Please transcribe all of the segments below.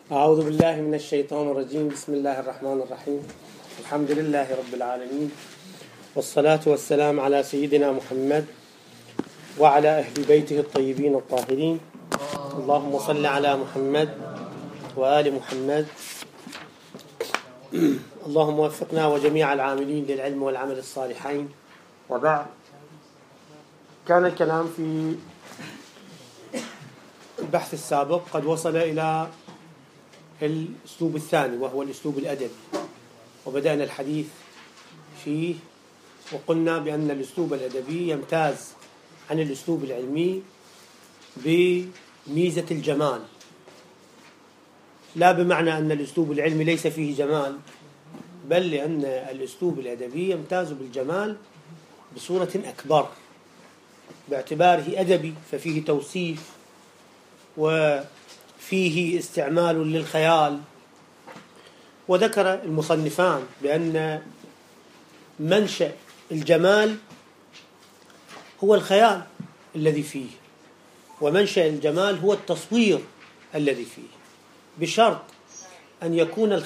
أعوذ بالله من الشيطان الرجيم. بسم الله الرحمن الرحيم. الحمد لله رب العالمين، والصلاة والسلام على سيدنا محمد وعلى أهل بيته الطيبين الطاهرين. اللهم صل على محمد وآل محمد. اللهم وفقنا وجميع العاملين للعلم والعمل الصالحين. وبعد، كان الكلام في البحث السابق قد وصل إلى الأسلوب الثاني، وهو الأسلوب الأدبي، وبدأنا الحديث فيه وقلنا بأن الأسلوب الأدبي يمتاز عن الأسلوب العلمي بميزة الجمال، لا بمعنى أن الأسلوب العلمي ليس فيه جمال، بل لأن الأسلوب الأدبي يمتاز بالجمال بصورة أكبر باعتباره أدبي، ففيه توصيف وفيه استعمال للخيال. وذكر المصنفان بأن منشأ الجمال هو الخيال الذي فيه، ومنشأ الجمال هو التصوير الذي فيه، بشرط أن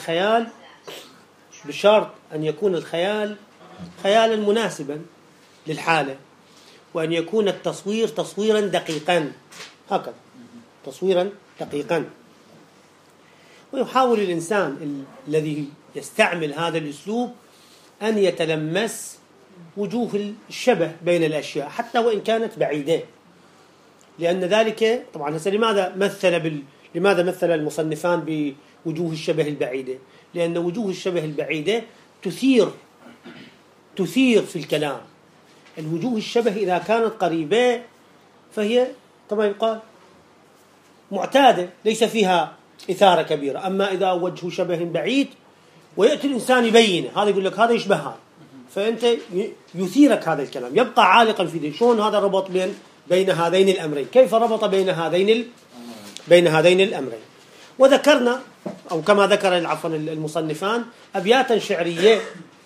يكون الخيال خيالا مناسبا للحالة، وأن يكون التصوير تصويرا دقيقا، هكذا تصويرا دقيقا. ويحاول الإنسان الذي يستعمل هذا الأسلوب أن يتلمس وجوه الشبه بين الأشياء حتى وإن كانت بعيدة، لأن ذلك طبعا لماذا مثل المصنفان بوجوه الشبه البعيدة؟ لأن وجوه الشبه البعيدة تثير في الكلام. الوجوه الشبه إذا كانت قريبة فهي كما يقال معتادة، ليس فيها إثارة كبيرة. أما إذا وجه شبه بعيد ويأتي الإنسان يبينه، هذا يقول لك هذا يشبه هذا، فأنت يثيرك هذا الكلام، يبقى عالقا في ذلك. شلون هذا ربط بين هذين الأمرين؟ كيف ربط بين هذين الأمرين؟ وذكرنا، أو كما ذكر المصنفان، أبياتا شعرية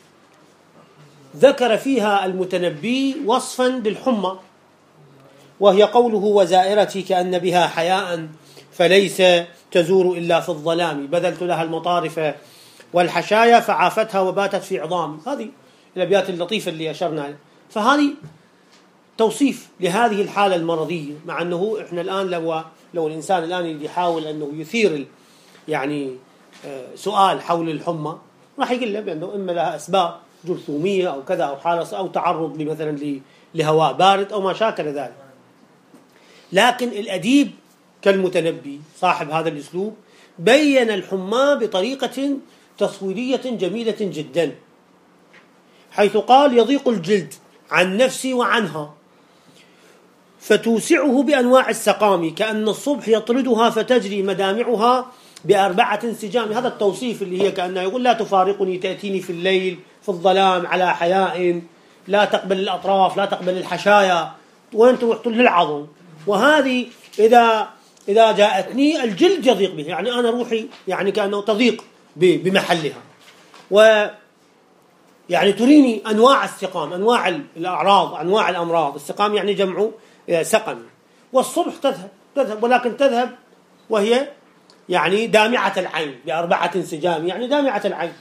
ذكر فيها المتنبي وصفا بالحمى، وهي قوله: وزائرتي كأن بها حياء فليس تزور إلا في الظلام، بذلت لها المطارف والحشايا فعافتها وباتت في عظام. هذه الأبيات اللطيفة اللي أشرنا عليها. فهذه توصيف لهذه الحالة المرضية، مع أنه إحنا الآن لو الإنسان الآن يحاول أنه يثير سؤال حول الحمى، راح يقول له بأنه إما لها أسباب جرثومية أو كذا، أو حالة أو تعرض مثلا لهواء بارد أو ما شاكل ذلك. لكن الأديب كالمتنبي صاحب هذا الأسلوب بين الحمى بطريقة تصويرية جميلة جدا، حيث قال: يضيق الجلد عن نفسي وعنها فتوسعه بأنواع السقام، كأن الصبح يطردها فتجري مدامعها بأربعة انسجام. هذا التوصيف اللي هي كأنه يقول: لا تفارقني، تأتيني في الليل في الظلام على حياء، لا تقبل الأطراف، لا تقبل الحشايا، وين تروح للعظم. وهذه إذا جاءتني الجلد يضيق به، يعني أنا روحي يعني كأنه تضيق بمحلها، ويعني تريني أنواع السقام، أنواع الأعراض، أنواع الأمراض. السقام يعني جمع سقم. والصبح تذهب، ولكن تذهب وهي يعني دامعة العين بأربعة انسجام، يعني دامعة العين.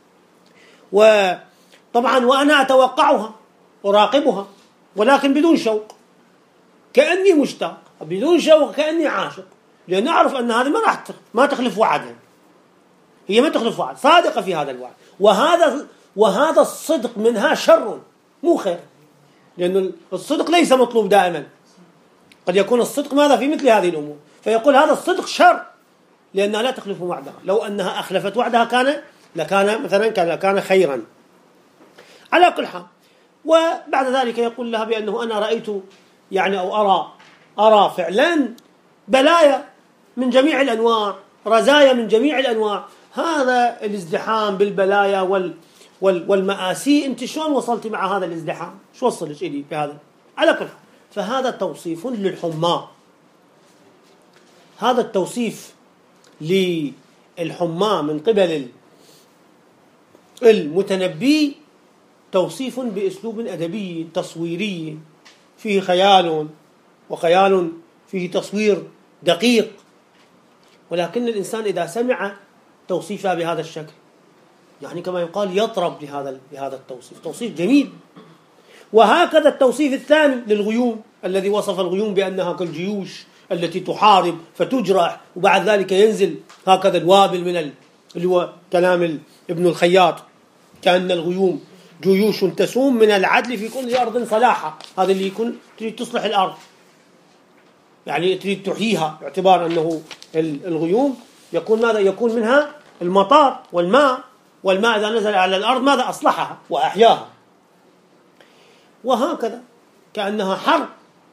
وطبعا وأنا أتوقعها أراقبها، ولكن بدون شوق، كأني مشتاق، بدون شوق كأني عاشق، لأن أعرف أن هذه ما تخلف وعدها، هي ما تخلف وعد، صادقة في هذا الوعد. وهذا الصدق منها شر مو خير، لأن الصدق ليس مطلوب دائما، قد يكون الصدق ماذا في مثل هذه الأمور. فيقول هذا الصدق شر لأنها لا تخلف وعدها، لو أنها أخلفت وعدها لكان خيرا على كل حال. وبعد ذلك يقول لها بأنه أنا رأيت يعني أو أرى فعلا بلايا من جميع الأنواع، رزايا من جميع الأنواع. هذا الازدحام بالبلايا والمآسي، أنت شلون وصلت مع هذا الازدحام؟ شو وصلت إلي بهذا؟ على كل حال، فهذا توصيف للحمى. هذا التوصيف للحمى من قبل المتنبي توصيف بأسلوب أدبي تصويري فيه خيال، وخيال فيه تصوير دقيق. ولكن الإنسان إذا سمع توصيفها بهذا الشكل يعني كما يقال يطرب لهذا التوصيف، توصيف جميل. وهكذا التوصيف الثاني للغيوم الذي وصف الغيوم بأنها كالجيوش التي تحارب فتجرح، وبعد ذلك ينزل هكذا الوابل من اللي هو كلام ابن الخياط، كأن الغيوم جيوش تسوم من العدل في كل أرض صلاحة. هذا اللي يكون تريد تصلح الأرض، يعني تريد تحييها، باعتبار أنه الغيوم يكون ماذا؟ يكون منها المطار والماء، والماء إذا نزل على الأرض ماذا؟ أصلحها وأحياها. وهكذا كأنها حرب،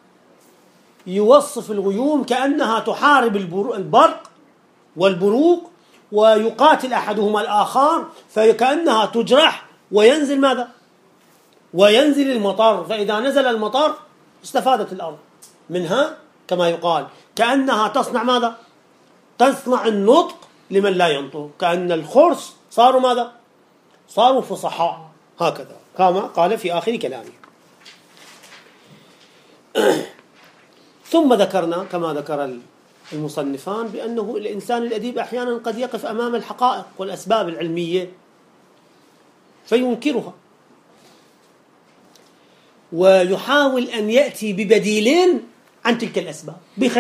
يوصف الغيوم كأنها تحارب البرق والبروق ويقاتل أحدهما الآخر، فكأنها تجرح وينزل ماذا؟ وينزل المطر، فإذا نزل المطر استفادت الأرض منها كما يقال، كأنها تصنع ماذا؟ تصنع النطق لمن لا ينطق، كأن الخرس صاروا ماذا؟ صاروا فصحاء، هكذا كما قال في آخر كلامه. ثم ذكرنا كما ذكر المصنفان بأنه الإنسان الأديب أحيانا قد يقف أمام الحقائق والأسباب العلمية فينكرها، ويحاول أن يأتي ببديلين عن تلك الأسباب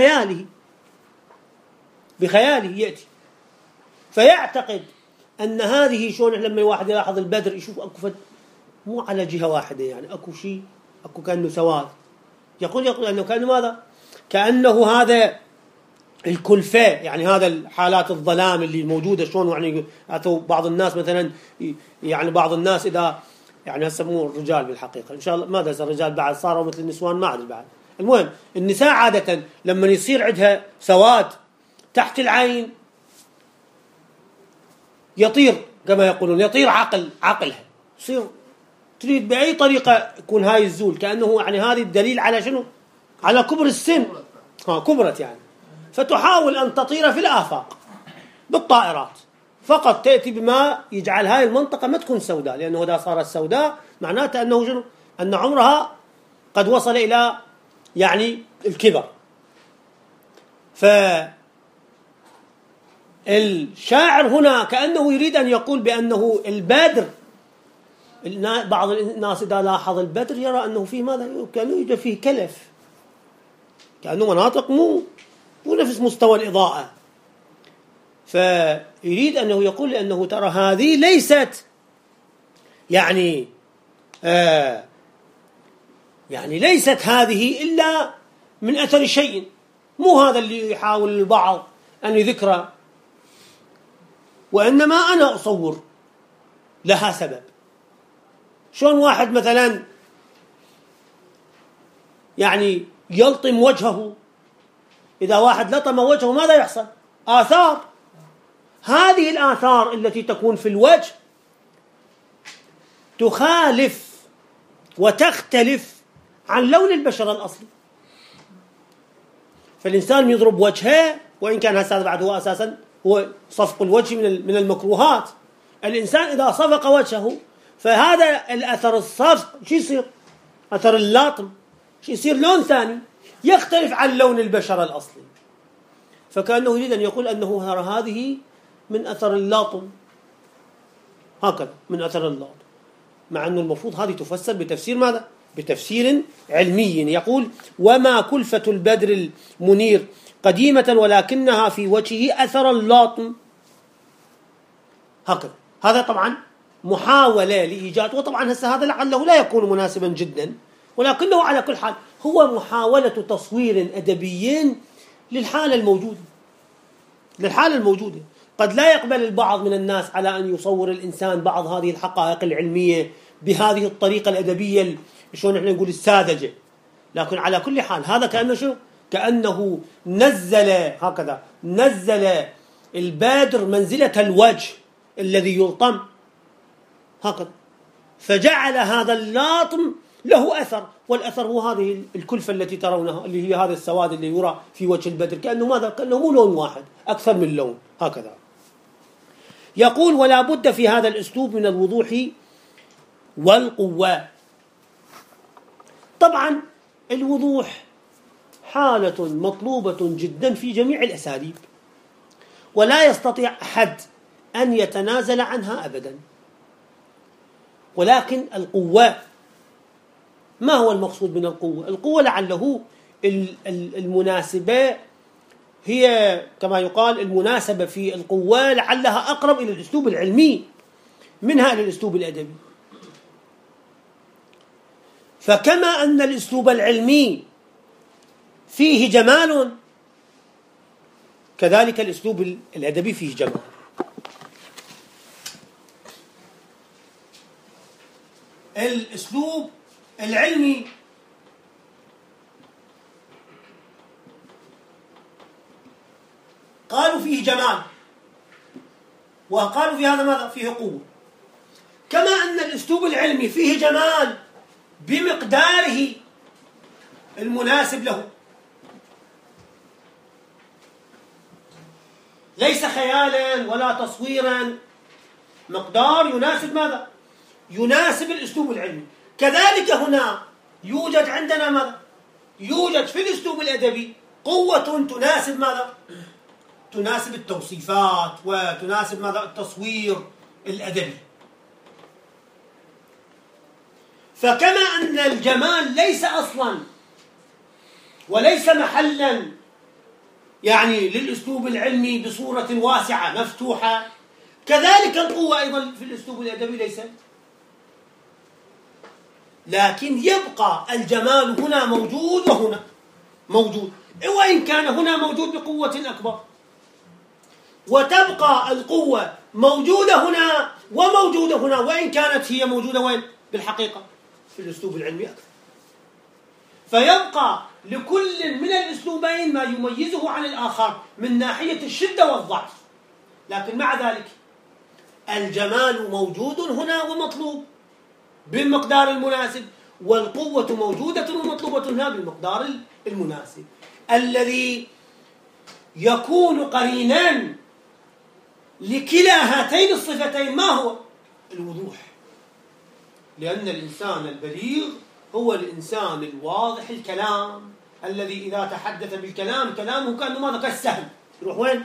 بخياله يأتي، فيعتقد أن هذه شلون لما الواحد يلاحظ البدر يشوف أكو مو على جهة واحدة، يعني أكو شيء، أكو كأنه سواد، يقول أنه كأنه ماذا؟ كأنه هذا الكلفة، يعني هذا الحالات الظلام اللي موجودة شلون، يعني بعض الناس مثلا، يعني بعض الناس إذا يعني هسه مو الرجال بالحقيقة إن شاء الله ما درس الرجال بعد صاروا مثل النسوان ما أدري بعد، المهم النساء عادة لما يصير عندها سواد تحت العين يطير كما يقولون، يطير عقلها، يصير تريد بأي طريقة يكون هاي الزول، كأنه يعني هذه الدليل على شنو؟ على كبر السن، كبرت يعني، فتحاول أن تطير في الآفاق بالطائرات، فقط تأتي بما يجعل هاي المنطقة ما تكون سوداء، لأنه إذا صارت سوداء معناته أنه شنو؟ أن عمرها قد وصل إلى يعني الكبر. فالشاعر هنا كأنه يريد أن يقول بأنه البدر، بعض الناس إذا لاحظ البدر يرى أنه فيه ماذا؟ كأنه يوجد فيه كلف، كأنه مناطق مو نفس مستوى الإضاءة، فيريد أنه يقول لأنه ترى هذه ليست يعني ليست هذه إلا من أثر شيء، مو هذا اللي يحاول البعض أن يذكره، وإنما أنا أصور لها سبب. شلون واحد مثلا يعني يلطم وجهه، إذا واحد لطم وجهه ماذا يحصل؟ آثار، هذه الآثار التي تكون في الوجه تخالف وتختلف عن لون البشرة الأصلي، فالإنسان يضرب وجهه، وإن كان هذا بعد هو أساسا هو صفق الوجه من المكروهات، الإنسان إذا صفق وجهه فهذا الأثر الصفق شو يصير؟ أثر اللطم شو يصير؟ لون ثاني يختلف عن لون البشرة الأصلي، فكأنه يريد أن يقول أنه هذه من أثر اللطم، هكذا من أثر اللطم، مع أنه المفروض هذه تفسر بتفسير ماذا؟ بتفسير علمي، يقول وما كلفة البدر المنير قديمة ولكنها في وجهه أثر اللطم، هكذا. هذا طبعا محاولة لإيجاد، وطبعا هسه هذا لعله لا يكون مناسبا جدا، ولكنه على كل حال هو محاولة تصوير أدبي للحالة الموجودة. قد لا يقبل البعض من الناس على أن يصور الإنسان بعض هذه الحقائق العلمية بهذه الطريقة الأدبية شلون احنا نقول الساذجة، لكن على كل حال هذا كأنه شو؟ كأنه نزل البادر منزلة الوجه الذي يلطم، هكذا، فجعل هذا اللطم له أثر، والأثر هو هذه الكلفة التي ترونها اللي هي هذا السواد اللي يرى في وجه البدر، كأنه ماذا؟ كأنه مو لون واحد، أكثر من لون، هكذا. يقول ولا بد في هذا الأسلوب من الوضوح والقوة. طبعا الوضوح حالة مطلوبة جدا في جميع الأساليب، ولا يستطيع أحد أن يتنازل عنها أبدا. ولكن القوة، ما هو المقصود من القوة؟ القوة لعله المناسبة، هي كما يقال المناسبة في القوة لعلها أقرب إلى الأسلوب العلمي منها إلى الأسلوب الأدبي. فكما أن الأسلوب العلمي فيه جمال، كذلك الأسلوب الأدبي فيه جمال. الأسلوب العلمي قالوا فيه جمال، وقالوا في هذا ماذا؟ فيه قوة. كما أن الأسلوب العلمي فيه جمال بمقداره المناسب له، ليس خيالا ولا تصويرا، مقدار يناسب ماذا؟ يناسب الأسلوب العلمي. كذلك هنا يوجد عندنا ماذا؟ يوجد في الأسلوب الأدبي قوة تناسب ماذا؟ تناسب التوصيفات وتناسب ماذا؟ التصوير الأدبي. فكما أن الجمال ليس أصلا وليس محلا يعني للأسلوب العلمي بصورة واسعة مفتوحة، كذلك القوة أيضا في الأسلوب الأدبي ليس، لكن يبقى الجمال هنا موجود وهنا موجود، وإن كان هنا موجود بقوة أكبر، وتبقى القوة موجودة هنا وموجودة هنا، وإن كانت هي موجودة وين؟ بالحقيقة في الأسلوب العلمي أكثر. فيبقى لكل من الأسلوبين ما يميزه عن الآخر من ناحية الشدة والضعف، لكن مع ذلك الجمال موجود هنا ومطلوب بالمقدار المناسب، والقوة موجودة ومطلوبة هنا بالمقدار المناسب. الذي يكون قرينا لكلا هاتين الصفتين ما هو؟ الوضوح. لأن الإنسان البليغ هو الإنسان الواضح الكلام، الذي إذا تحدث بالكلام كلامه كأنه ماذا؟ كالسهم، يروح وين؟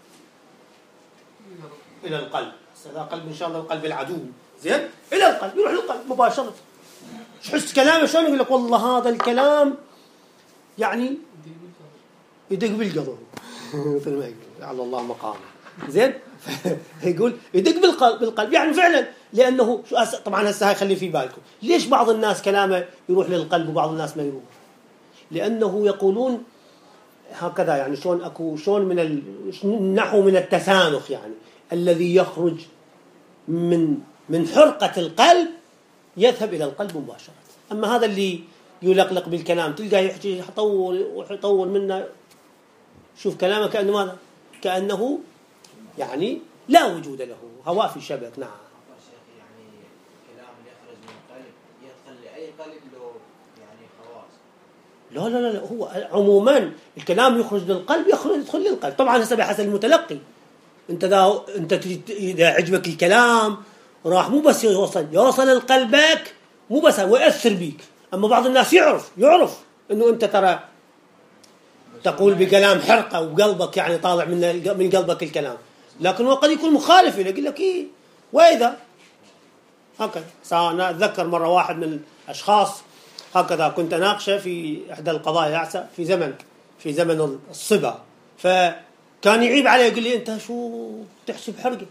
إلى القلب. هذا قلب إن شاء الله القلب العدو، زين؟ إلى القلب، يروح للقلب مباشرة. تحس كلامه شلون؟ يقول لك والله هذا الكلام يعني يدق بالقلب مثل ما يقول على الله مقامه، زين؟ يقول يدق بالقلب يعني فعلا، لأنه طبعا هسه خلي في بالكم ليش بعض الناس كلامه يروح للقلب وبعض الناس ما يروح؟ لأنه يقولون هكذا، يعني شلون أكو شلون نحو من التسانخ، يعني الذي يخرج من حرقة القلب يذهب إلى القلب مباشرة. أما هذا اللي يلقلق بالكلام تلقاه يحكي يطول منه، شوف كلامه كأنه ماذا؟ كأنه يعني لا وجود له، هواء في شبك. نعم. يعني الكلام اللي يخرج من القلب يدخل لأي قلب له يعني خواص؟ لا هو عموما الكلام يخرج للقلب يدخل للقلب. طبعا هسه بحسب المتلقي، انت اذا عجبك الكلام راح مو بس يوصل لقلبك، مو بس ويأثر بيك. اما بعض الناس يعرف انه انت ترى تقول بكلام حرقه وقلبك يعني طالع من قلبك الكلام، لكن هو قد يكون مخالف، يقول لك ايه واذا هكذا. أنا أتذكر مرة واحد من الأشخاص هكذا كنت أناقشه في إحدى القضايا في زمن الصبا، فكان يعيب علي يقول لي أنت شو تحسب حرقة؟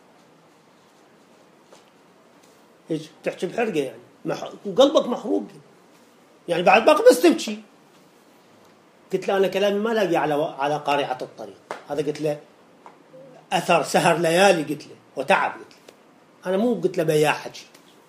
إيش تحسب حرقة يعني قلبك محروق يعني بعد باقي بس تبكي. قلت له أنا كلامي ما لاقي على قارعة الطريق، هذا قلت له أثر سهر ليالي، قلت له وتعب، قلت له أنا مو قلت له بياع حكي،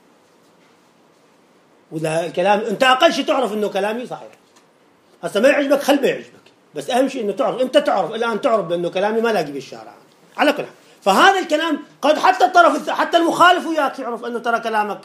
وإذا الكلام أنت أقل شيء تعرف إنه كلامي صحيح. هسه ما يعجبك خل ما يعجبك، بس أهم شيء إنه تعرف، أنت تعرف الآن تعرف بأنه كلامي ما لاقي بالشارع على كل حال. فهذا الكلام قد حتى المخالف وياك يعرف أنه ترى كلامك.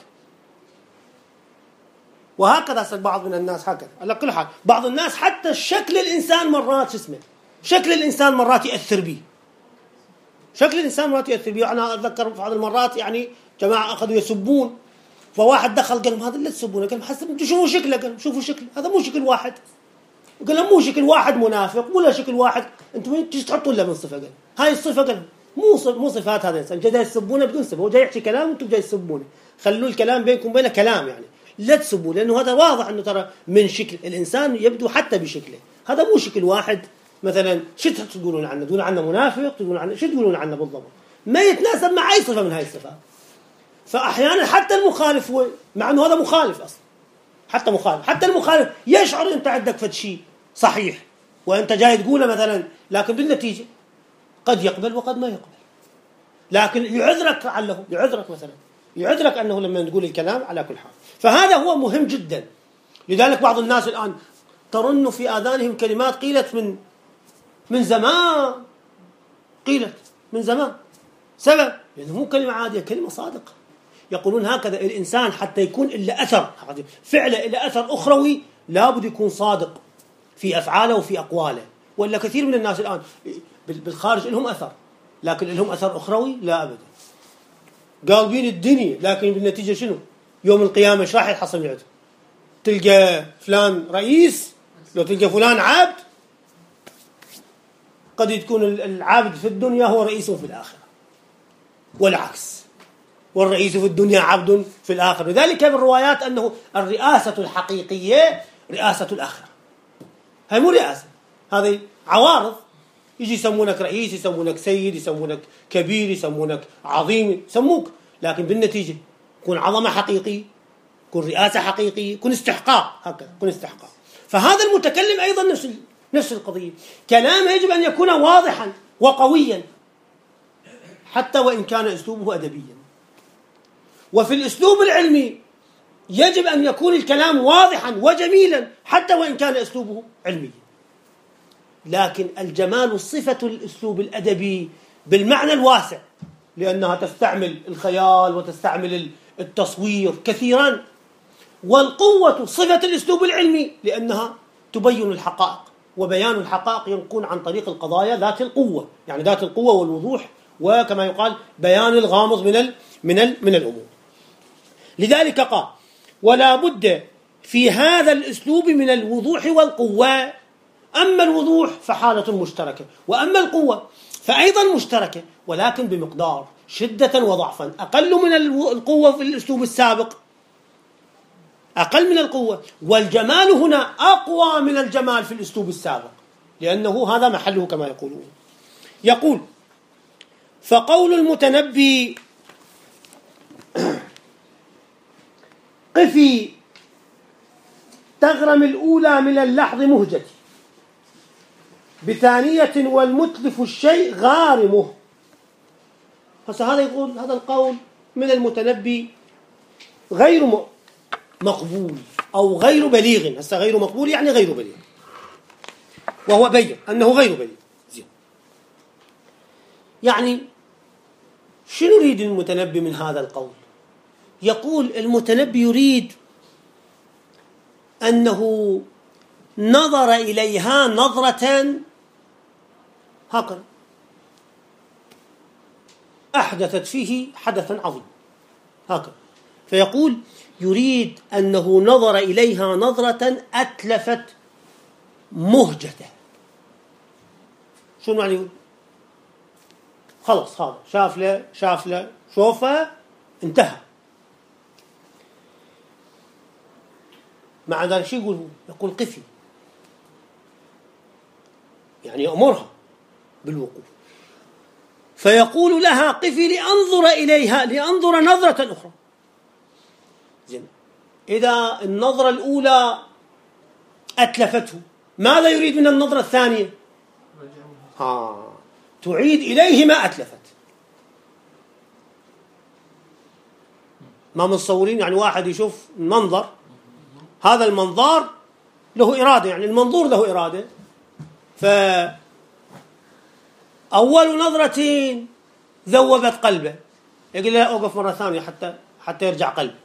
وهكذا بعض من الناس هكذا على كل حال. بعض الناس حتى شكل الإنسان مرات شكل الإنسان مرات يأثر به. شكل الإنسان مرات يأثر به. أنا أتذكر في بعض المرات يعني جماعة أخذوا يسبون، فواحد دخل قال هذا اللي تسبونه، قال حسب انتوا شوفوا شكله، قال شوفوا شكله هذا مو شكل واحد، يقول له مو شكل واحد منافق ولا شكل واحد، انتم تيجي تحطوا له من صفه قال هاي الصفه قال مو صفات هذا الانسان، جاي يسبونه بدون سبب، هو جاي يحكي كلام وانتم جاي تسبونه. خلوا الكلام بينكم وبينه كلام، يعني لا تسبوا، لانه هذا واضح انه ترى من شكل الانسان يبدو حتى بشكله، هذا مو شكل واحد. مثلا شو تقولون عنه؟ تقولون عنه منافق، تقولون عنه شو تقولون عنه بالضبط؟ ما يتناسب مع اي صفه من هاي الصفات. فاحيانا حتى المخالف هو، مع انه هذا مخالف اصلا، حتى المخالف يشعر انت عندك فد شيء صحيح وانت جاي تقوله مثلا، لكن بالنتيجه قد يقبل وقد ما يقبل، لكن يعذرك علّه، يعذرك انه لما تقول الكلام على كل حال. فهذا هو مهم جدا. لذلك بعض الناس الان ترن في اذانهم كلمات قيلت من زمان، سبب لانه مو كلمه عاديه، كلمه صادقه. يقولون هكذا الإنسان حتى يكون إلا أثر فعله إلا أثر أخروي لابد يكون صادق في أفعاله وفي أقواله. ولا كثير من الناس الآن بالخارج لهم أثر، لكن لهم أثر أخروي لا أبدا، قالبين الدنيا، لكن بالنتيجة شنو؟ يوم القيامة إيش راح يحصل عندهم؟ تلقى فلان رئيس، لو تلقى فلان عبد، قد يكون العبد في الدنيا هو رئيس في الآخرة، والعكس، والرئيس في الدنيا عبد في الآخرة. لذلك بالروايات أنه الرئاسة الحقيقية رئاسة الآخرة، هاي مو رئاسة، هذه عوارض. يجي يسمونك رئيس، يسمونك سيد، يسمونك كبير، يسمونك عظيم، يسموك، لكن بالنتيجة يكون عظمة حقيقية، يكون رئاسة حقيقية، يكون استحقاق، هكذا يكون استحقاق. فهذا المتكلم أيضا نفس القضية، كلامه يجب أن يكون واضحا وقويا حتى وإن كان أسلوبه أدبيا. وفي الأسلوب العلمي يجب أن يكون الكلام واضحا وجميلا حتى وإن كان أسلوبه علميا. لكن الجمال صفة الأسلوب الأدبي بالمعنى الواسع، لأنها تستعمل الخيال وتستعمل التصوير كثيرا. والقوة صفة الأسلوب العلمي لأنها تبين الحقائق، وبيان الحقائق يكون عن طريق القضايا ذات القوة، يعني ذات القوة والوضوح، وكما يقال بيان الغامض من الأمور. لذلك قال: ولا بد في هذا الأسلوب من الوضوح والقوة. أما الوضوح فحالة مشتركة، وأما القوة فأيضا مشتركة، ولكن بمقدار شدة وضعفا، أقل من القوة في الأسلوب السابق، أقل من القوة. والجمال هنا أقوى من الجمال في الأسلوب السابق، لأنه هذا محله كما يقولون. يقول: فقول المتنبي: قفي تغرم الأولى من اللحظ مهجتي، بثانية والمتلف الشيء غارمه. هذا يقول هذا القول من المتنبي غير مقبول أو غير بليغ. غير مقبول يعني غير بليغ، وهو بين أنه غير بليغ. يعني شنو يريد المتنبي من هذا القول؟ يقول المتنبي يريد أنه نظر إليها نظرة هكذا أحدثت فيه حدثا عظيم هكذا. فيقول يريد أنه نظر إليها نظرة أتلفت مهجته. شو معنى؟ يقول خلص هذا شاف له شوفه انتهى. مع ذلك شو يقول هو؟ يقول قفي، يعني يأمرها بالوقوف. فيقول لها: قفي لأنظر إليها، لأنظر نظرة أخرى. زين، إذا النظرة الأولى أتلفته، ماذا يريد من النظرة الثانية؟ تعيد إليه ما أتلفت. ما متصورين؟ يعني واحد يشوف منظر، هذا المنظر له إرادة، يعني المنظور له إرادة، فأول نظرة ذوبت قلبه، يقول له أوقف مرة ثانية حتى يرجع قلبي،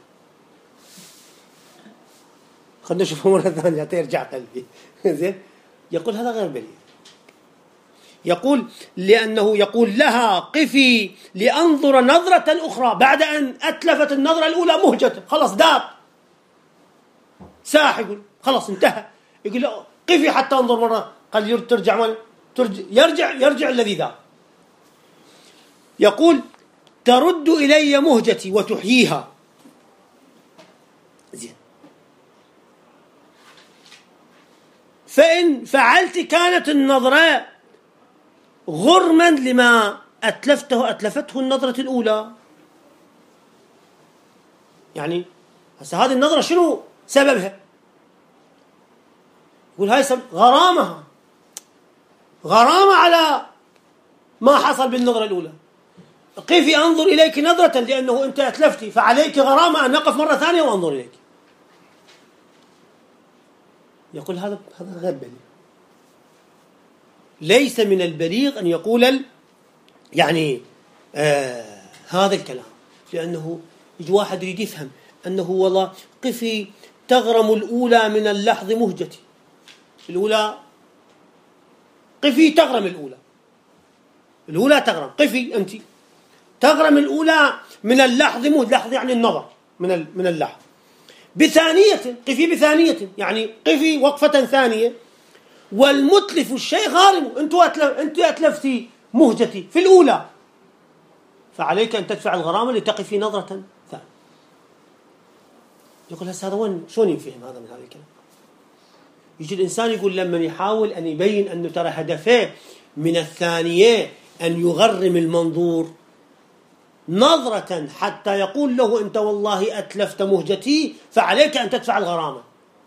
خلنا نشوفه مرة ثانية حتى يرجع قلبي. زين، يقول هذا غير بليغ. يقول لأنه يقول لها: قفي لأنظر نظرة أخرى، بعد أن أتلفت النظرة الأولى مهجته، خلاص داب ساح، يقول خلاص انتهى. يقول له: قفي حتى انظر مرة، قال ترجع يرجع الذي ذا. يقول ترد إلي مهجتي وتحييها. زين. فإن فعلت كانت النظرة غرما لما أتلفته النظرة الأولى. يعني هسه هذه النظرة شنو سببها؟ يقول هاي غرامة على ما حصل بالنظرة الأولى. قفي أنظر إليك نظرة لأنه أنت أتلفتي، فعليك غرامة أن أقف مرة ثانية وأنظر إليك. يقول هذا غير بليغ. ليس من البليغ أن يقول هذا الكلام، لأنه يجي واحد يريد يفهم أنه والله قفي تغرم الأولى من اللحظ مهجتي. الأولى قفي تغرم الأولى تغرم، قفي أنت تغرم الأولى من اللحظ لحظ يعني النظر من اللحظ. بثانية قفي بثانية يعني قفي وقفة ثانية، والمتلف الشيء غارم. أنت أتلفتي مهجتي في الأولى، فعليك أن تدفع الغرامة لتقفي نظرة ثانية. يقول هذا وين شلون يفهم هذا من هذا الكلام؟ يجي الإنسان يقول لما يحاول أن يبين أنه ترى هدفه من الثانية أن يغرم المنظور نظرة حتى يقول له أنت والله أتلفت مهجتي فعليك أن تدفع الغرامة.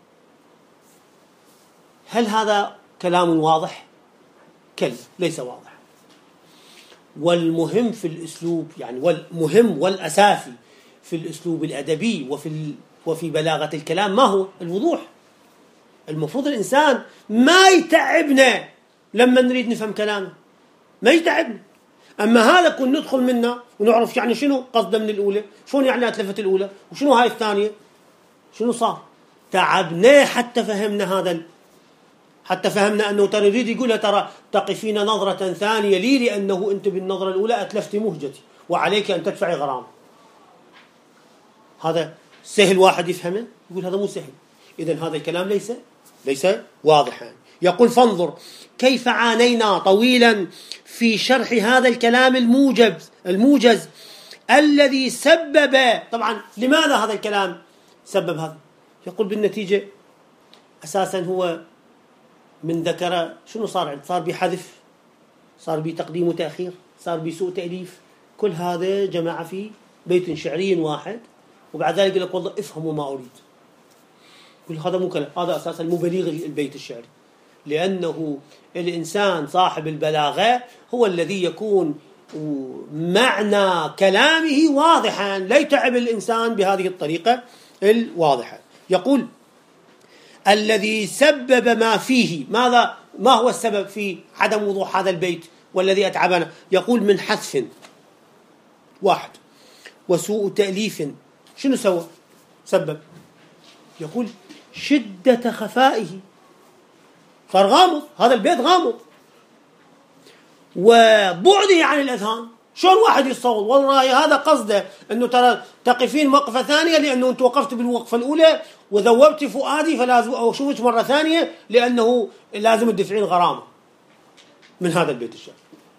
هل هذا كلام واضح؟ كلا، ليس واضح. والمهم في الأسلوب والمهم والأساسي في الأسلوب الأدبي وفي بلاغة الكلام ما هو؟ الوضوح. المفروض الإنسان ما يتعبنا لما نريد نفهم كلامه، ما يتعبنا. أما هذا كن ندخل منه ونعرف يعني شنو قصده من الأولى، شنو يعني أتلفت الأولى، وشنو هاي الثانية، شنو صار. تعبنا حتى فهمنا حتى فهمنا أنه ترى يريد يقول ترى تقفين نظرة ثانية لي لأنه أنت بالنظرة الأولى أتلفتي مهجتي وعليك أن تدفعي غرامة. هذا سهل واحد يفهمه؟ يقول هذا مو سهل. إذن هذا الكلام ليس واضحا. يقول فانظر كيف عانينا طويلا في شرح هذا الكلام الموجز الذي سبب. طبعا لماذا هذا الكلام سبب هذا؟ يقول بالنتيجة أساسا هو من ذكر شنو صار بحذف، صار بتقديم وتأخير، صار بسوء تأليف. كل هذا جمع في بيت شعري واحد، وبعد ذلك يقول لك والله افهموا ما أريد. يقول هذا مو كلام، هذا أساسا مو بليغ البيت الشعري، لأنه الإنسان صاحب البلاغة هو الذي يكون معنى كلامه واضحا، لا يتعب الإنسان بهذه الطريقة الواضحة. يقول الذي سبب ما فيه. ما هو السبب في عدم وضوح هذا البيت والذي أتعبنا؟ يقول من حذف واحد وسوء تأليف. شنو سبب؟ يقول شدة خفائه، صار غامض، هذا البيت غامض، وبعده عن الأذهان. شلون واحد يتصور والله هذا قصده أنه ترى تقفين وقفة ثانية لأنه أنت وقفت بالوقفة الأولى وذوبت فؤادي فلازم أشوفك مرة ثانية لأنه لازم تدفعين غرامة من هذا البيت الشعري.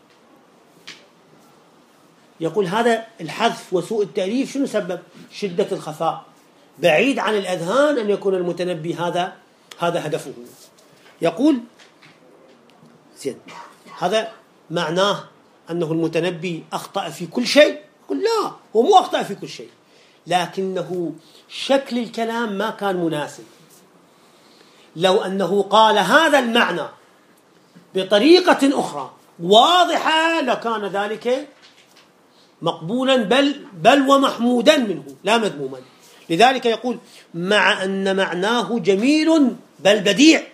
يقول هذا الحذف وسوء التأليف شنو سبب؟ شدة الخفاء، بعيد عن الأذهان أن يكون المتنبي هذا هدفه. يقول زين هذا معناه أنه المتنبي أخطأ في كل شيء؟ يقول لا، هو مو أخطأ في كل شيء، لكنه شكل الكلام ما كان مناسب. لو أنه قال هذا المعنى بطريقة أخرى واضحة لكان ذلك مقبولا بل ومحمودا منه لا مذموما. لذلك يقول مع أن معناه جميل بل بديع.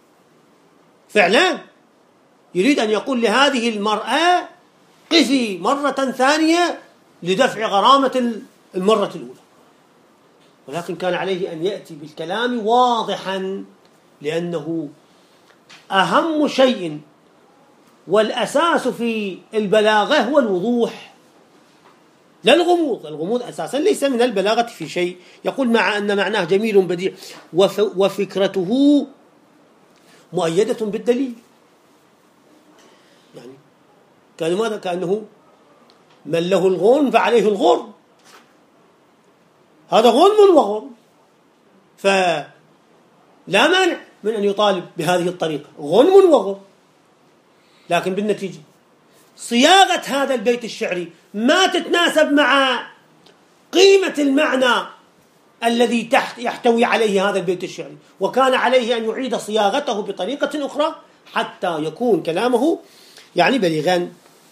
فعلا يريد أن يقول لهذه المرأة قفي مرة ثانية لدفع غرامة المرة الأولى، ولكن كان عليه أن يأتي بالكلام واضحا، لأنه أهم شيء والأساس في البلاغة هو الوضوح لا الغموض. الغموض أساسا ليس من البلاغة في شيء. يقول مع أن معناه جميل بديع وفكرته مؤيدة بالدليل. يعني ماذا؟ كأنه من له الغنم فعليه الغرم، هذا غنم وغرم، فلا مانع من أن يطالب بهذه الطريقة، غنم وغرم. لكن بالنتيجة صياغة هذا البيت الشعري ما تتناسب مع قيمة المعنى الذي يحتوي عليه هذا البيت الشعري، وكان عليه أن يعيد صياغته بطريقة أخرى حتى يكون كلامه يعني بليغا.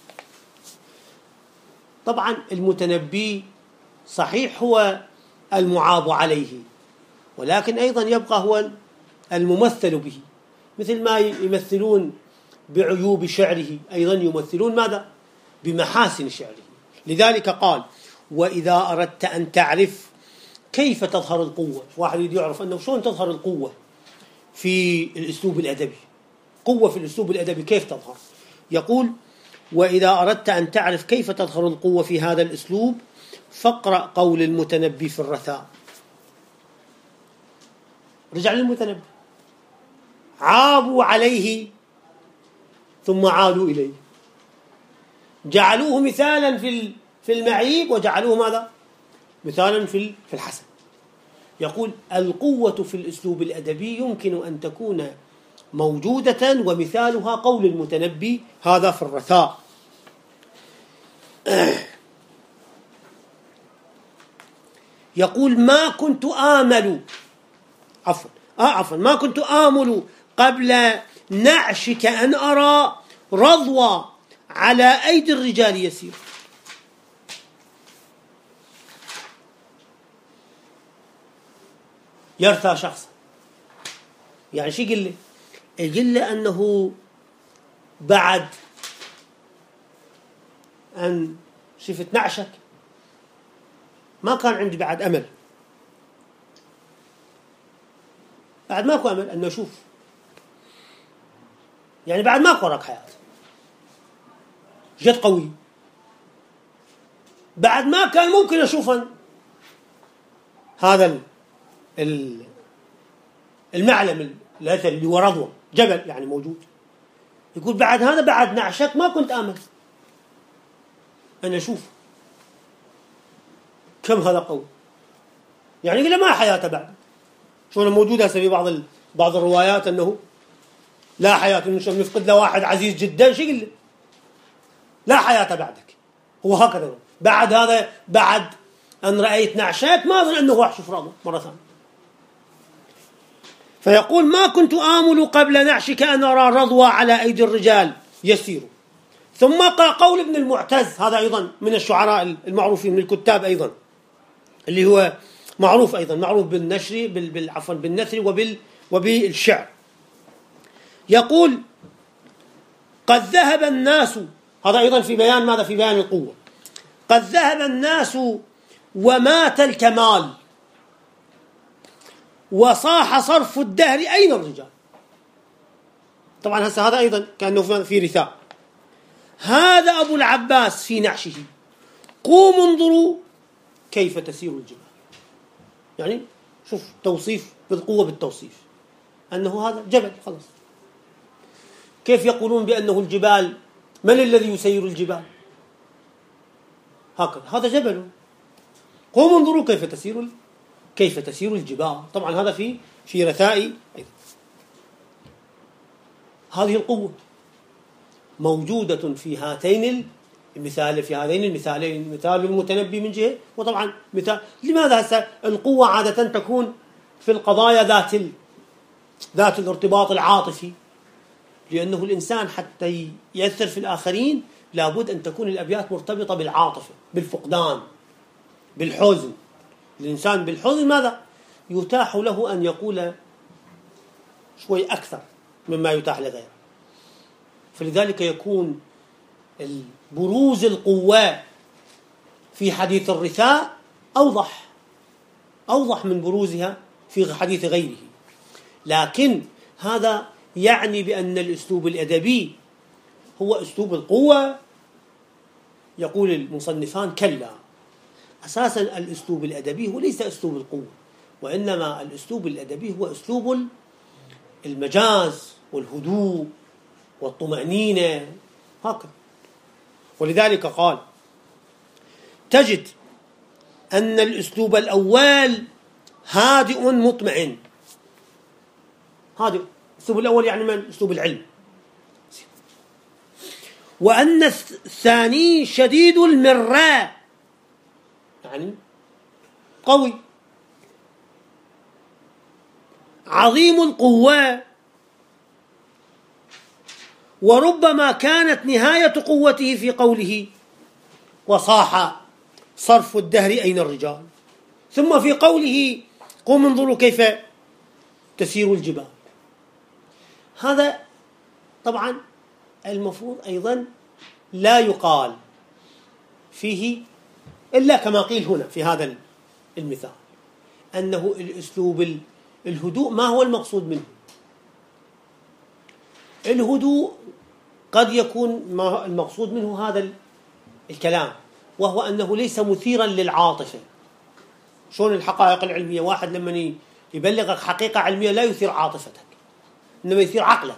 طبعا المتنبي صحيح هو المعاب عليه، ولكن أيضا يبقى هو الممثل به، مثل ما يمثلون بعيوب شعره أيضا يمثلون ماذا؟ بمحاسن شعره. لذلك قال: وإذا أردت أن تعرف كيف تظهر القوة. واحد يريد يعرف أنه شلون تظهر القوة في الأسلوب الأدبي، قوة في الأسلوب الأدبي كيف تظهر؟ يقول: وإذا أردت أن تعرف كيف تظهر القوة في هذا الأسلوب فاقرأ قول المتنبي في الرثاء. رجع للمتنبي: عابوا عليه ثم عادوا إليه، جعلوه مثالا في المعيب وجعلوه ماذا؟ مثالا في الحسن. يقول: القوة في الأسلوب الأدبي يمكن أن تكون موجودة، ومثالها قول المتنبي هذا في الرثاء. يقول: ما كنت آمل قبل نعشك أن أرى رضوى على أيدي الرجال يسير. يرثى شخص، يعني شو يقول له؟ يقول له أنه بعد أن شفت نعشك ما كان عندي بعد أمل، بعد ماكو أمل أنه أشوف، يعني بعد ماكو وراك حياة جد قوي، بعد ما كان ممكن أشوفا هذا المعلم الأثر اللي هو رضوى جبل يعني موجود. يقول بعد هذا، بعد نعشك ما كنت آمل أن أشوف كم هذا قوي، يعني يقول ما حياة بعد. شو موجود هسه في بعض الروايات أنه لا حياة، إنه نفقد له واحد عزيز جدا، شو يقول لا حياة بعدك. هو هكذا بعد هذا، بعد أن رأيت نعشك ما أظن أنه راح أشوف رضوى مرة ثانية. فيقول: ما كنت آمل قبل نعشك أن أرى رضوى على أيدي الرجال يسير. ثم قال قول ابن المعتز، هذا أيضا من الشعراء المعروفين من الكتاب أيضا، اللي هو معروف أيضا، معروف بالنشر بالنثر وبالشعر. يقول: قد ذهب الناس، هذا أيضا في بيان ماذا؟ في بيان القوة. قد ذهب الناس ومات الكمال، وصاح صرف الدهر أين الرجال. طبعا هذا أيضا كأنه في رثاء. هذا أبو العباس في نعشه، قوموا انظروا كيف تسير الجبال. يعني شوف توصيف بالقوة بالتوصيف، أنه هذا جبل خلاص. كيف يقولون بأنه الجبال؟ من الذي يسير الجبال؟ هكذا، هذا جبل. قوموا انظروا كيف تسير الجبال. طبعا هذا في رثائي أيضا. هذه القوة موجودة في هذين المثالين، مثال المتنبي من جهة، وطبعا مثال. لماذا هسه القوة عادة تكون في القضايا ذات الارتباط العاطفي؟ لأنه الإنسان حتى يأثر في الآخرين لابد أن تكون الأبيات مرتبطة بالعاطفة، بالفقدان، بالحزن. الإنسان بالحزن ماذا؟ يتاح له أن يقول شوي أكثر مما يتاح لغيره. فلذلك يكون بروز القوة في حديث الرثاء أوضح من بروزها في حديث غيره. لكن هذا يعني بأن الأسلوب الأدبي هو أسلوب القوة؟ يقول المصنفان كلا، أساسا الأسلوب الأدبي هو ليس أسلوب القوة، وإنما الأسلوب الأدبي هو أسلوب المجاز والهدوء والطمأنينة هكذا. ولذلك قال تجد أن الأسلوب الأول هادئ مطمئن. هادئ، الأسلوب الأول يعني من؟ أسلوب العلم. وأن الثاني شديد المراء، يعني قوي عظيم القوة، وربما كانت نهاية قوته في قوله وصاح صرف الدهر أين الرجال، ثم في قوله قوم انظروا كيف تسير الجبال. هذا طبعا المفروض أيضا لا يقال فيه إلا كما قيل هنا في هذا المثال، أنه الأسلوب الهدوء ما هو المقصود منه. الهدوء قد يكون ما المقصود منه هذا الكلام، وهو أنه ليس مثيرا للعاطفة. شلون الحقائق العلمية، واحد لما يبلغك حقيقة علمية لا يثير عاطفتك، إنما يثير عقلك.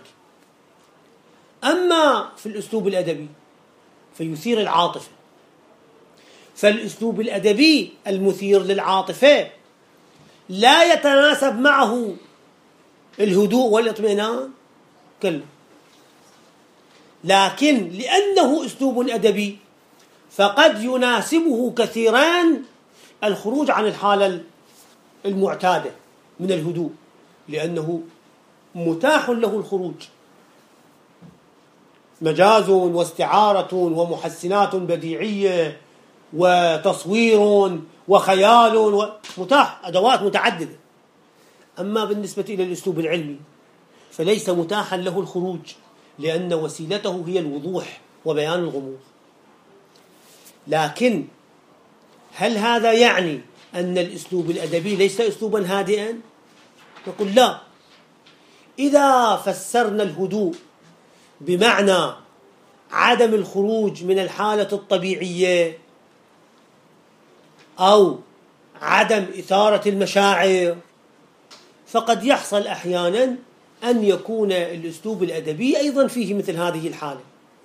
أما في الأسلوب الأدبي فيثير العاطفة. فالأسلوب الأدبي المثير للعاطفة لا يتناسب معه الهدوء والاطمئنان كله، لكن لأنه أسلوب أدبي فقد يناسبه كثيرا الخروج عن الحالة المعتادة من الهدوء، لأنه متاح له الخروج، مجاز واستعارة ومحسنات بديعية وتصوير وخيال متاح، أدوات متعددة. أما بالنسبة إلى الأسلوب العلمي فليس متاحا له الخروج، لأن وسيلته هي الوضوح وبيان الغموض. لكن هل هذا يعني أن الأسلوب الأدبي ليس أسلوبا هادئا؟ نقول لا. إذا فسرنا الهدوء بمعنى عدم الخروج من الحالة الطبيعية أو عدم إثارة المشاعر، فقد يحصل أحيانا أن يكون الأسلوب الأدبي أيضا فيه مثل هذه الحالة.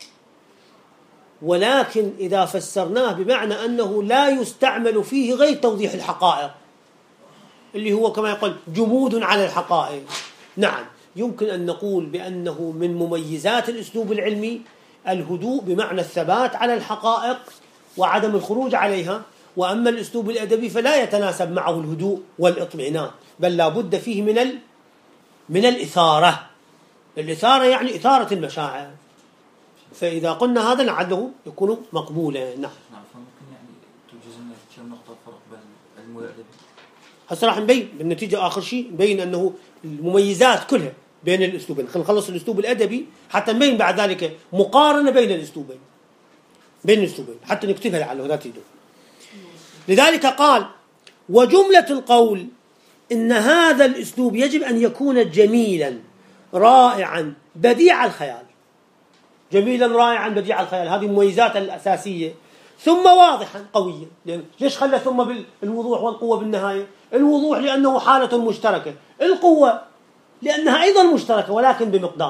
ولكن إذا فسرناه بمعنى أنه لا يستعمل فيه غير توضيح الحقائق، اللي هو كما يقول جمود على الحقائق، نعم يمكن أن نقول بأنه من مميزات الأسلوب العلمي الهدوء بمعنى الثبات على الحقائق وعدم الخروج عليها. وأما الأسلوب الأدبي فلا يتناسب معه الهدوء والاطمئنان، بل لا بد فيه من الإثارة. الإثارة يعني إثارة المشاعر. فإذا قلنا هذا لعله يكون مقبولا. نعم. فممكن يعني توجز لنا كم نقطة فرق بين العلم والأدب. هسه راح نبين بالنتيجة آخر شيء، نبين أنه المميزات كلها بين الأسلوبين. خلينا نخلص الأسلوب الأدبي حتى نبين بعد ذلك مقارنة بين الأسلوبين، حتى نكتبها لعله لا تدور. لذلك قال وجملة القول إن هذا الأسلوب يجب أن يكون جميلا رائعا بديع الخيال. جميلا رائعا بديع الخيال، هذه المميزات الأساسية. ثم واضحا قويا، ليش خلى ثم بالوضوح والقوة بالنهاية؟ الوضوح لأنه حالة مشتركة، القوة لأنها أيضا مشتركة ولكن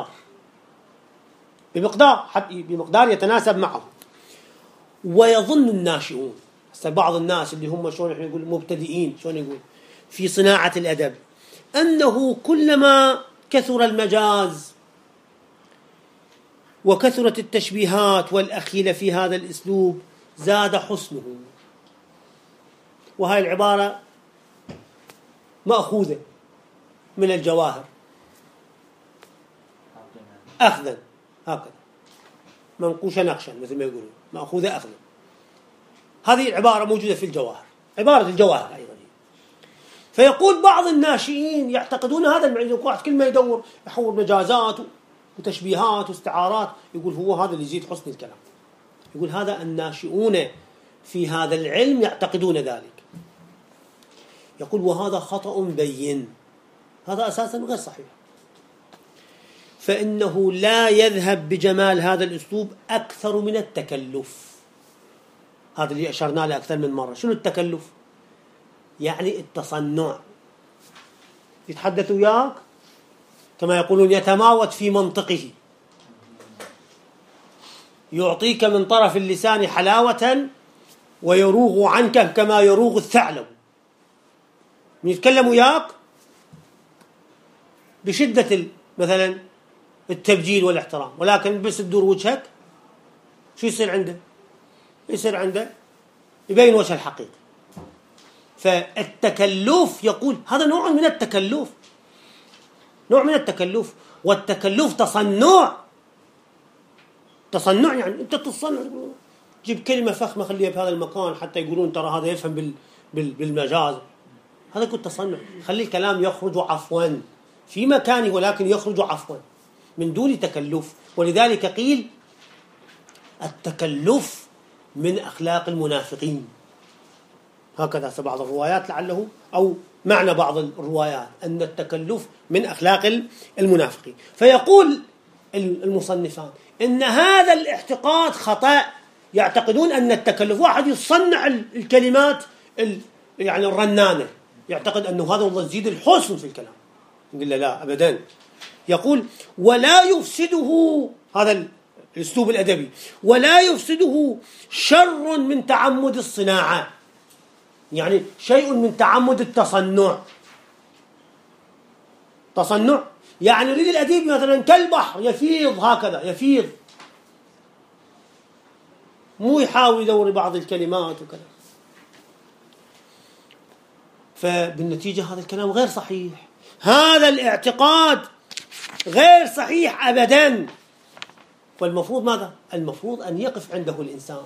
بمقدار يتناسب معه. ويظن الناشئون، بعض الناس اللي هم شلون احنا نقول مبتدئين، شلون يقول في صناعة الأدب، أنه كلما كثر المجاز وكثرت التشبيهات والأخيلة في هذا الأسلوب زاد حسنه. وهاي العبارة مأخوذة من الجواهر أخذا، هكذا منقوشة نقشا مثل ما يقولون، مأخوذة أخذا. هذه العبارة موجودة في الجواهر، عبارة الجواهر أيضا. فيقول بعض الناشئين يعتقدون هذا المعنى، واحد كل ما يدور يحور مجازات وتشبيهات واستعارات، يقول هو هذا اللي يزيد حسن الكلام. يقول هذا الناشئون في هذا العلم يعتقدون ذلك. يقول وهذا خطأ بين، هذا أساسا غير صحيح. فإنه لا يذهب بجمال هذا الأسلوب أكثر من التكلف. هذا اللي أشرنا له أكثر من مرة. شنو التكلف؟ يعني التصنع. يتحدث وياك كما يقولون يتماوت في منطقه، يعطيك من طرف اللسان حلاوة ويروغ عنك كما يروغ الثعلب. يتكلم وياك بشدة مثلا التبجيل والاحترام، ولكن بس تدور وجهك شو يصير عنده؟ يصير عنده يبين وجه الحقيقة. فالتكلف يقول هذا نوع من التكلف، نوع من التكلف. والتكلف تصنع، يعني أنت تصنع، جيب كلمة فخمة خليها بهذا المكان حتى يقولون ترى هذا يفهم بالمجاز. هذا كله تصنع. خلي الكلام يخرج عفوا في مكانه، ولكن يخرج عفوا من دون تكلف. ولذلك قيل التكلف من أخلاق المنافقين، هكذا بعض الروايات لعله، أو معنى بعض الروايات أن التكلف من أخلاق المنافقين. فيقول المصنفان إن هذا الاعتقاد خطأ. يعتقدون أن التكلف واحد يصنع الكلمات يعني الرنانة، يعتقد أنه هذا والله يزيد الحسن في الكلام. يقول لا أبدا. يقول ولا يفسده، هذا الأسلوب الأدبي، ولا يفسده شر من تعمد الصناعة، يعني شيء من تعمد التصنع. تصنع يعني يريد الأديب مثلا كالبحر يفيض، هكذا يفيض، مو يحاول يدور بعض الكلمات وكذا. فبالنتيجة هذا الكلام غير صحيح، هذا الاعتقاد غير صحيح أبدا. والمفروض ماذا؟ المفروض أن يقف عنده الإنسان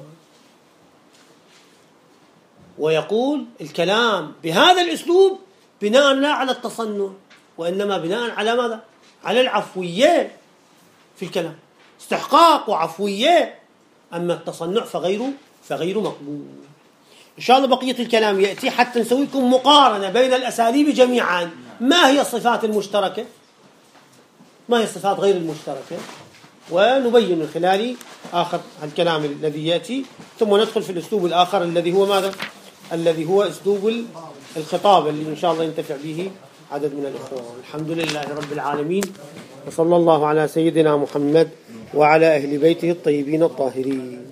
ويقول الكلام بهذا الأسلوب بناء لا على التصنع، وإنما بناء على ماذا؟ على العفوية في الكلام، استحقاق وعفوية. أما التصنع فغير مقبول. إن شاء الله بقية الكلام يأتي حتى نسوي لكم مقارنة بين الأساليب جميعا. ما هي الصفات المشتركة؟ ما هي الصفات غير المشتركة؟ ونبين من خلال آخر الكلام الذي يأتي، ثم ندخل في الأسلوب الآخر الذي هو ماذا؟ الذي هو أسلوب الخطاب، اللي إن شاء الله ينتفع به عدد من الإخوان. الحمد لله رب العالمين، وصلى الله على سيدنا محمد وعلى أهل بيته الطيبين الطاهرين.